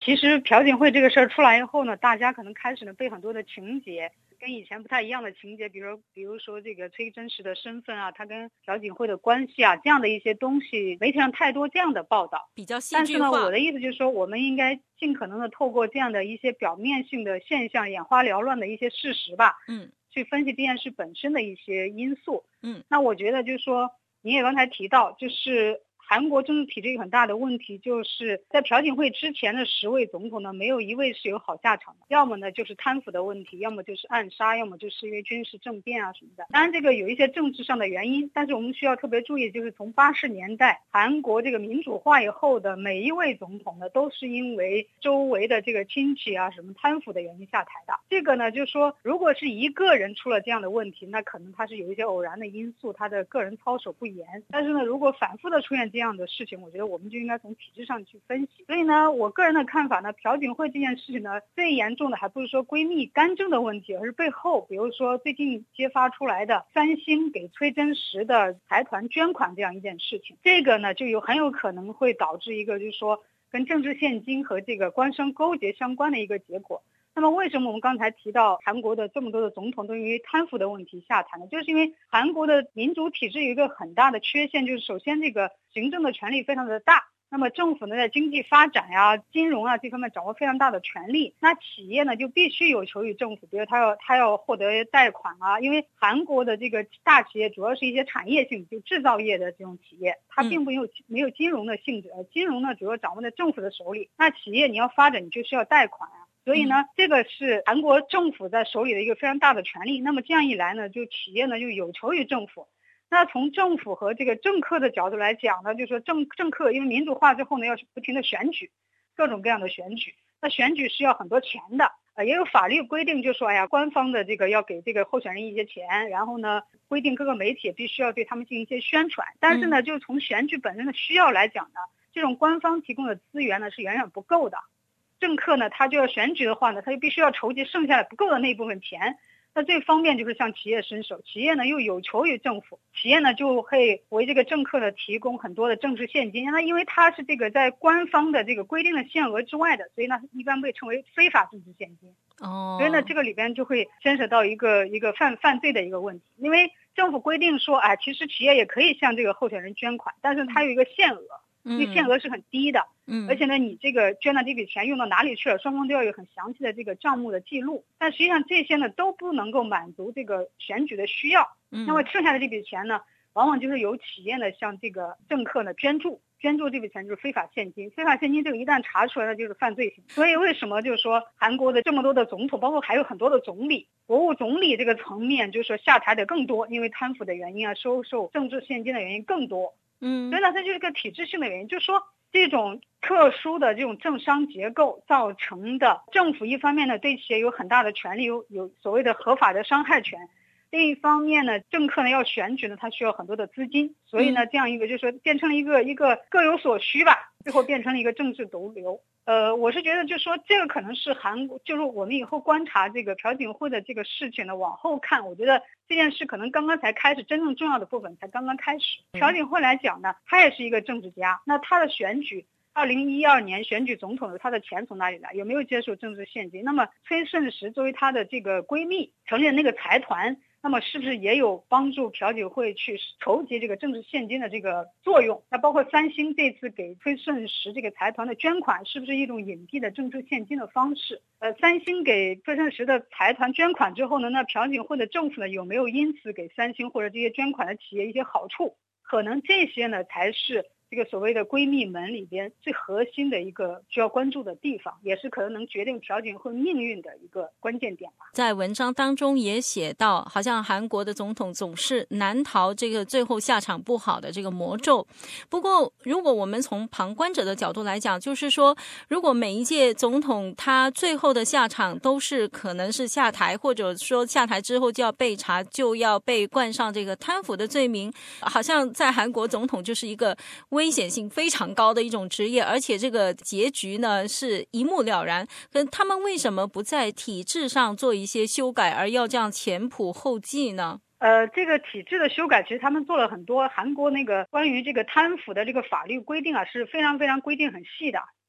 其实朴槿惠这个事儿出来以后呢，大家可能开始呢被很多的情节跟以前不太一样的情节，比如说这个崔真实的身份啊，他跟朴槿惠的关系啊，这样的一些东西，媒体上太多这样的报道， 比较戏但是呢， 剧化。 我的意思就是说，我们应该尽可能的透过这样的一些表面性的现象、眼花缭乱的一些事实吧，去分析这件事本身的一些因素。那我觉得就是说，你也刚才提到，就是韩国政治体制一个很大的问题，就是在朴槿惠之前的10位总统呢，没有一位是有好下场的，要么呢就是贪腐的问题，要么就是暗杀，要么就是因为军事政变啊什么的。当然这个有一些政治上的原因，但是我们需要特别注意，就是从80年代韩国这个民主化以后的每一位总统呢，都是因为周围的这个亲戚啊什么贪腐的原因下台的。这个呢就是说，如果是一个人出了这样的问题，那可能他是有一些偶然的因素，他的个人操守不严。但是呢，如果反复的出现这样的事情，我觉得我们就应该从体制上去分析。所以呢，我个人的看法呢，朴槿惠这件事情呢，最严重的还不是说闺蜜干政的问题，而是背后比如说最近揭发出来的三星给崔真实的财团捐款这样一件事情。这个呢就很有可能会导致一个就是说跟政治献金和这个官商勾结相关的一个结果。那么为什么我们刚才提到韩国的这么多的总统都因为贪腐的问题下台呢？就是因为韩国的民主体制有一个很大的缺陷，就是首先这个行政的权力非常的大，那么政府呢在经济发展呀、金融啊这方面掌握非常大的权力，那企业呢就必须有求于政府，比如他要获得贷款啊，因为韩国的这个大企业主要是一些产业性，就制造业的这种企业，它并没有金融的性质，金融呢主要掌握在政府的手里，那企业你要发展你就需要贷款啊。所以呢，这个是韩国政府在手里的一个非常大的权力。那么这样一来呢，就企业呢就有求于政府。那从政府和这个政客的角度来讲呢，就是说政客因为民主化之后呢，要不停的选举，各种各样的选举。那选举是要很多钱的，也有法律规定，就说官方的这个要给这个候选人一些钱，然后呢规定各个媒体必须要对他们进行一些宣传。但是呢，就从选举本身的需要来讲呢，这种官方提供的资源呢是远远不够的。政客呢，他就要选举的话呢，他就必须要筹集剩下的不够的那一部分钱。那最方便就是向企业伸手，企业呢又有求于政府，企业呢就会为这个政客呢提供很多的政治现金。那因为它是这个在官方的这个规定的限额之外的，所以呢一般被称为非法政治现金。所以呢这个里边就会牵扯到一个犯罪的一个问题，因为政府规定说，其实企业也可以向这个候选人捐款，但是它有一个限额。因为限额是很低的，而且呢，你这个捐的这笔钱用到哪里去了，双方都要有很详细的这个账目的记录。但实际上这些呢都不能够满足这个选举的需要。那么剩下的这笔钱呢，往往就是由企业呢向这个政客呢捐助这笔钱就是非法现金。非法现金这个一旦查出来，那就是犯罪行。所以为什么就是说韩国的这么多的总统，包括还有很多的总理、国务总理这个层面，就是说下台的更多，因为贪腐的原因啊，收受政治现金的原因更多。所以呢，它就是一个体制性的原因，就是说这种特殊的这种政商结构造成的，政府一方面呢对企业有很大的权利，有所谓的合法的伤害权，另一方面呢，政客呢要选举呢，他需要很多的资金，所以呢，这样一个就是说变成了一个各有所需吧，最后变成了一个政治毒瘤。我是觉得就是说这个可能是韩国，就是我们以后观察这个朴槿惠的这个事情呢，往后看，我觉得这件事可能刚刚才开始，真正重要的部分才刚刚开始。朴槿惠来讲呢，她也是一个政治家，那她的选举2012年选举总统的，她的钱从哪里来？有没有接受政治现金？那么崔顺实作为她的这个闺蜜成立的那个财团，那么是不是也有帮助朴槿惠去筹集这个政治现金的这个作用？那包括三星这次给崔顺实这个财团的捐款，是不是一种隐蔽的政治现金的方式？三星给崔顺实的财团捐款之后呢，那朴槿惠的政府呢有没有因此给三星或者这些捐款的企业一些好处？可能这些呢才是这个所谓的闺蜜门里边最核心的一个需要关注的地方，也是可能决定朴槿惠命运的一个关键点吧。 在文章当中也写到，好像韩国的总统总是难逃这个最后下场不好的这个魔咒。不过如果我们从旁观者的角度来讲，就是说如果每一届总统他最后的下场都是可能是下台，或者说下台之后就要被查，就要被冠上这个贪腐的罪名，好像在韩国总统就是一个危险性非常高的一种职业，而且这个结局呢是一目了然。可他们为什么不在体制上做一些修改，而要这样前仆后继呢？ 这个体制的修改，其实他们做了很多。韩国那个关于这个贪腐的这个法律规定啊，是非常非常规定很细的。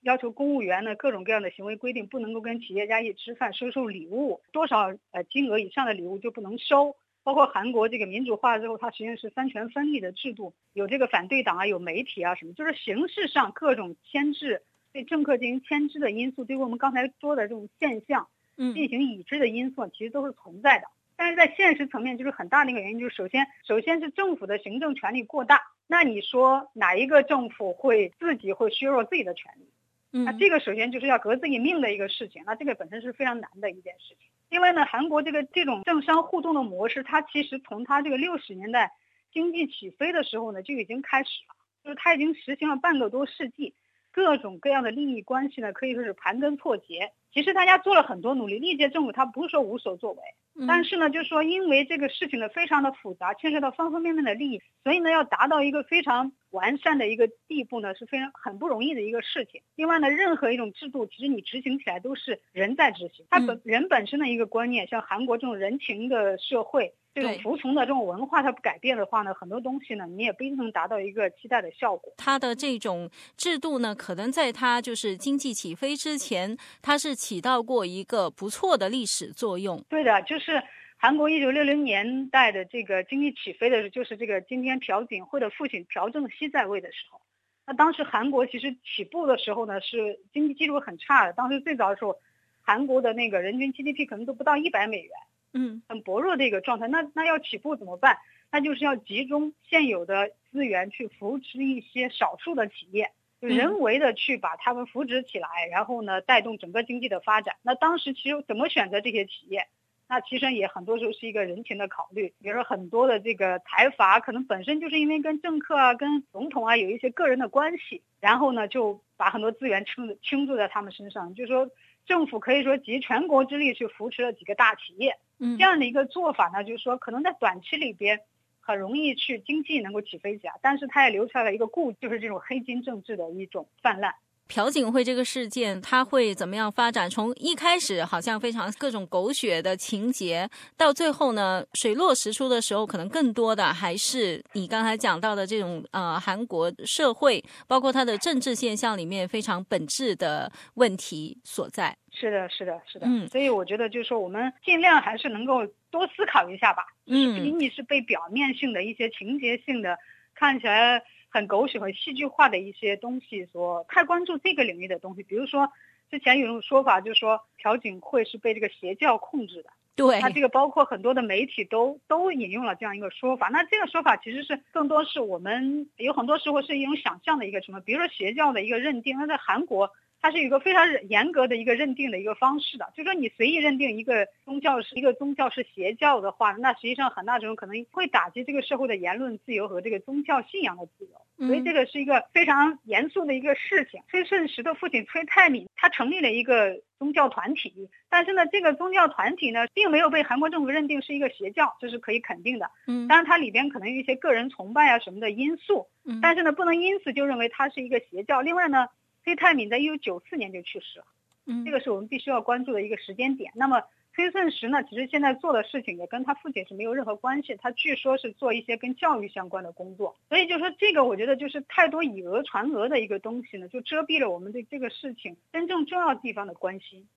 要求公务员呢各种各样的行为规定，不能够跟企业家一起吃饭，收受礼物，多少金额以上的礼物就不能收。包括韩国这个民主化之后，它实际上是三权分立的制度，有这个反对党啊，有媒体啊什么，就是形式上各种牵制，对政客进行牵制的因素，对于我们刚才说的这种现象进行已知的因素其实都是存在的。但是在现实层面，就是很大的一个原因，就是首先是政府的行政权力过大。那你说哪一个政府自己会削弱自己的权利？那这个首先就是要革自己命的一个事情，那这个本身是非常难的一件事情。另外呢，韩国这种政商互动的模式，它其实从它这个60年代经济起飞的时候呢就已经开始了，就是它已经实行了半个多世纪，各种各样的利益关系呢可以说是盘根错节。其实大家做了很多努力，历届政府它不是说无所作为，但是呢就是说因为这个事情呢非常的复杂，牵涉到方方面面的利益，所以呢要达到一个非常完善的一个地步呢是很不容易的一个事情。另外呢，任何一种制度其实你执行起来都是人在执行，它人本身的一个观念，像韩国这种人情的社会，这种服从的这种文化它不改变的话呢，很多东西呢你也不一定能达到一个期待的效果。 它的这种制度呢，可能在它就是经济起飞之前，它是起到过一个不错的历史作用。 对的，就是韩国1960年代的这个经济起飞的，就是这个今天朴槿惠的父亲朴正熙在位的时候。那当时韩国其实起步的时候呢，是经济基础很差的。当时最早的时候，韩国的那个人均 GDP 可能都不到100美元，很薄弱的一个状态。那要起步怎么办？那就是要集中现有的资源去扶持一些少数的企业，就人为的去把他们扶植起来，然后呢带动整个经济的发展。那当时其实怎么选择这些企业？那其实也很多时候是一个人情的考虑，比如说很多的这个财阀可能本身就是因为跟政客啊、跟总统啊有一些个人的关系，然后呢就把很多资源倾注在他们身上，就是说政府可以说集全国之力去扶持了几个大企业，这样的一个做法呢，就是说可能在短期里边很容易去经济能够起飞起来，但是它也留下了一个就是这种黑金政治的一种泛滥。 朴槿惠这个事件它会怎么样发展？从一开始好像非常各种狗血的情节，到最后呢水落石出的时候，可能更多的还是你刚才讲到的这种韩国社会包括它的政治现象里面非常本质的问题所在。 是的，所以我觉得就是说我们尽量还是能够多思考一下吧，不仅仅是被表面性的一些情节性的看起来很狗血、很戏剧化的一些东西所太关注这个领域的东西。比如说之前有一种说法，就是说朴槿惠是被这个邪教控制的， 对， 那这个包括很多的媒体都引用了这样一个说法。那这个说法其实是更多是我们有很多时候是一种想象的一个什么，比如说邪教的一个认定，那在韩国它是有一个非常严格的一个认定的一个方式的，就是说你随意认定一个宗教是邪教的话，那实际上很大程度可能会打击这个社会的言论自由和这个宗教信仰的自由，所以这个是一个非常严肃的一个事情。崔顺实的父亲崔泰敏他成立了一个宗教团体，但是呢这个宗教团体呢并没有被韩国政府认定是一个邪教，这是可以肯定的。当然它里边可能有一些个人崇拜啊什么的因素，但是呢不能因此就认为它是一个邪教。另外呢崔泰敏在1994年就去世了，这个是我们必须要关注的一个时间点。那么崔顺实呢，其实现在做的事情也跟他父亲是没有任何关系，他据说是做一些跟教育相关的工作。所以就说这个我觉得就是太多以讹传讹的一个东西呢，就遮蔽了我们对这个事情真正重要地方的关心。